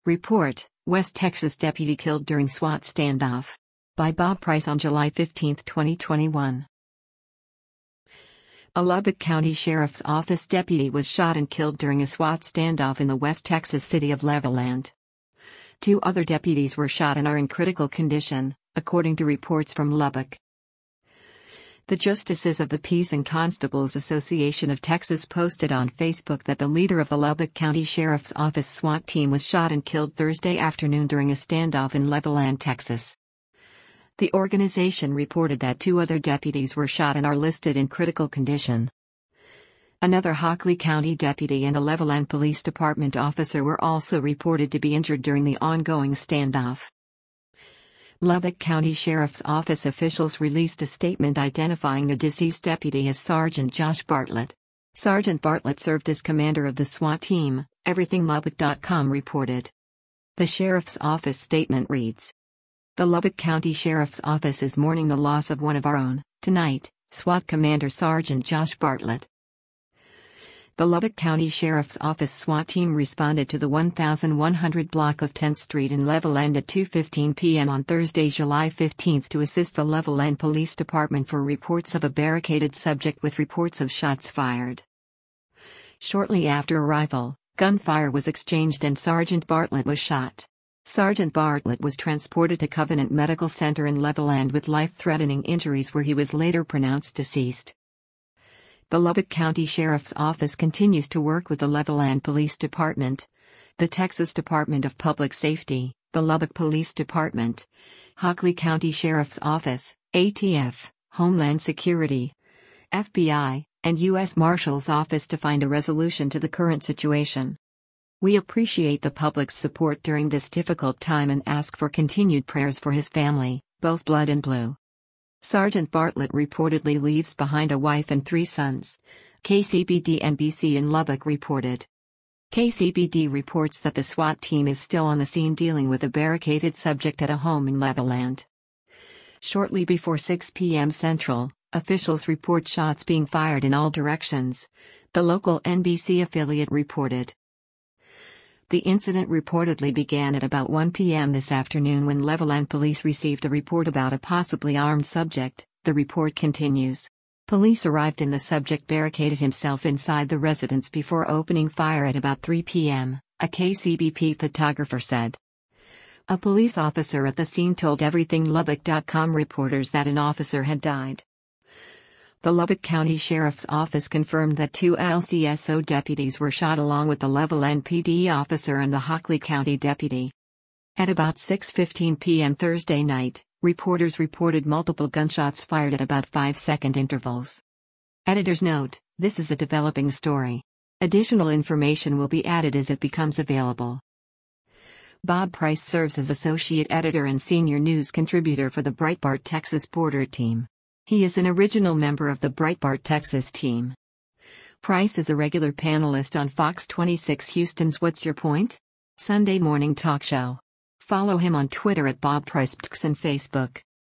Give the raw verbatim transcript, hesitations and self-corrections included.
Report: West Texas deputy killed during SWAT standoff. By Bob Price on July fifteenth, twenty twenty-one. A Lubbock County Sheriff's Office deputy was shot and killed during a SWAT standoff in the West Texas city of Levelland. Two other deputies were shot and are in critical condition, according to reports from Lubbock. The Justices of the Peace and Constables Association of Texas posted on Facebook that the leader of the Lubbock County Sheriff's Office SWAT team was shot and killed Thursday afternoon during a standoff in Levelland, Texas. The organization reported that two other deputies were shot and are listed in critical condition. Another Hockley County deputy and a Levelland Police Department officer were also reported to be injured during the ongoing standoff. Lubbock County Sheriff's Office officials released a statement identifying the deceased deputy as Sergeant Josh Bartlett. Sergeant Bartlett served as commander of the SWAT team, everything lubbock dot com reported. The Sheriff's Office statement reads: "The Lubbock County Sheriff's Office is mourning the loss of one of our own, tonight, SWAT Commander Sergeant Josh Bartlett." The Lubbock County Sheriff's Office SWAT team responded to the one thousand one hundred block of tenth Street in Levelland at two fifteen p m on Thursday, July fifteenth to assist the Levelland Police Department for reports of a barricaded subject with reports of shots fired. Shortly after arrival, gunfire was exchanged and Sergeant Bartlett was shot. Sergeant Bartlett was transported to Covenant Medical Center in Levelland with life-threatening injuries where he was later pronounced deceased. The Lubbock County Sheriff's Office continues to work with the Levelland Police Department, the Texas Department of Public Safety, the Lubbock Police Department, Hockley County Sheriff's Office, A T F, Homeland Security, F B I, and U S Marshal's Office to find a resolution to the current situation. We appreciate the public's support during this difficult time and ask for continued prayers for his family, both blood and blue. Sergeant Bartlett reportedly leaves behind a wife and three sons, K C B D N B C in Lubbock reported. K C B D reports that the SWAT team is still on the scene dealing with a barricaded subject at a home in Levelland. Shortly before six p m Central, officials report shots being fired in all directions, the local N B C affiliate reported. The incident reportedly began at about one p m this afternoon when Levelland police received a report about a possibly armed subject, the report continues. Police arrived and the subject barricaded himself inside the residence before opening fire at about three p m, a K C B P photographer said. A police officer at the scene told everything lubbock dot com reporters that an officer had died. The Lubbock County Sheriff's Office confirmed that two L C S O deputies were shot along with the Levelland P D officer and the Hockley County deputy. At about six fifteen p m Thursday night, reporters reported multiple gunshots fired at about five second intervals. Editor's note: this is a developing story. Additional information will be added as it becomes available. Bob Price serves as associate editor and senior news contributor for the Breitbart Texas Border Team. He is an original member of the Breitbart Texas team. Price is a regular panelist on Fox twenty-six Houston's What's Your Point? Sunday morning talk show. Follow him on Twitter at Bob Price and Facebook.